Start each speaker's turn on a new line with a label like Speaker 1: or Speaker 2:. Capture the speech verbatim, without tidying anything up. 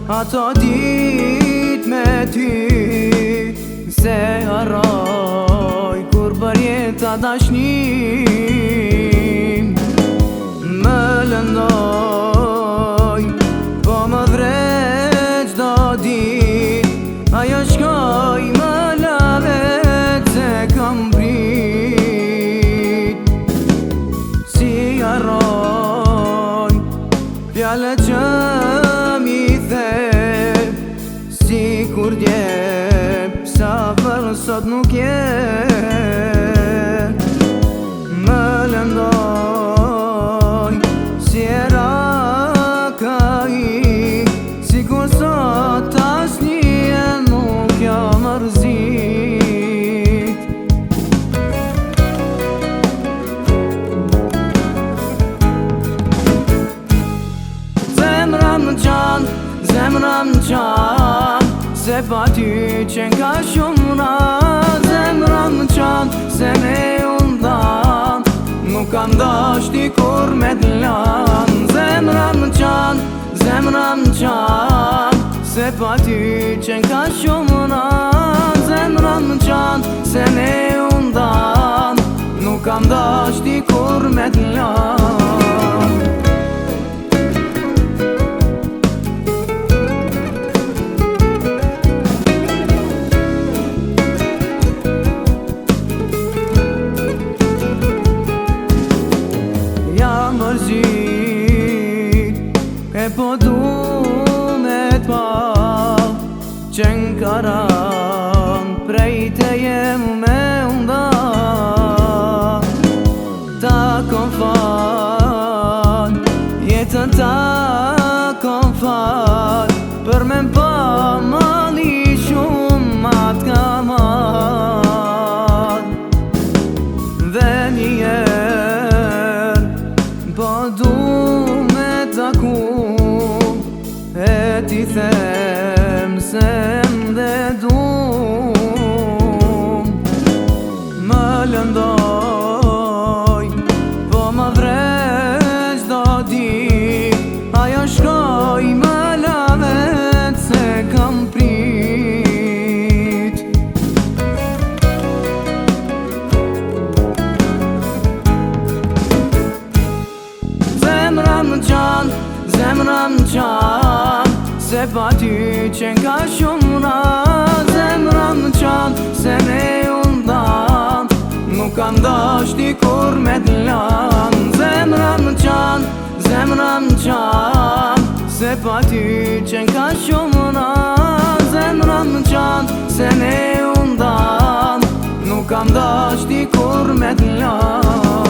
Speaker 1: ato dit me ty, se harroj kur bërjeta dashnim. Më lëndoj, po më vrej qdo dit, ajo shkoj më lavet se kam prit. Si harroj fjale që mi the, si kur djep sa për sot nuk je. Më lëndoj si era ka i, si kur sot as një nuk ja mërzit. Zemra më qanë, zemra më qanë, se pa ty qenë ka shumë na. Zemra më qanë, se me undan, nuk kam dashti kur me t'lan. Zemra më qanë, zemra më qanë, se pa ty qenë ka shumë na. Zemra më qanë, se me undan, nuk kam dashti kur me t'lan. E po du me t'pa qenë karan, prej të jem me unda. Ta kom fal, jetën ta kom fal, për me mpa mali shumë ma t'ka mal. Dhe njerë po du me taku, e ti them se m'dhe dum. Më lëndoj, po më vrej qdo dit, ajo shkoj më lavet se kam prit. Zemra më qanë, zemra më qanë, se pa ty qenë ka shumë na. Zemra më qanë, se me undan, nuk kam dashti kur me t'lan. Zemra më qanë, zemra më qanë, se pa ty qenë ka shumë na. Zemra më qanë, se me undan, nuk kam dashti kur me t'lan.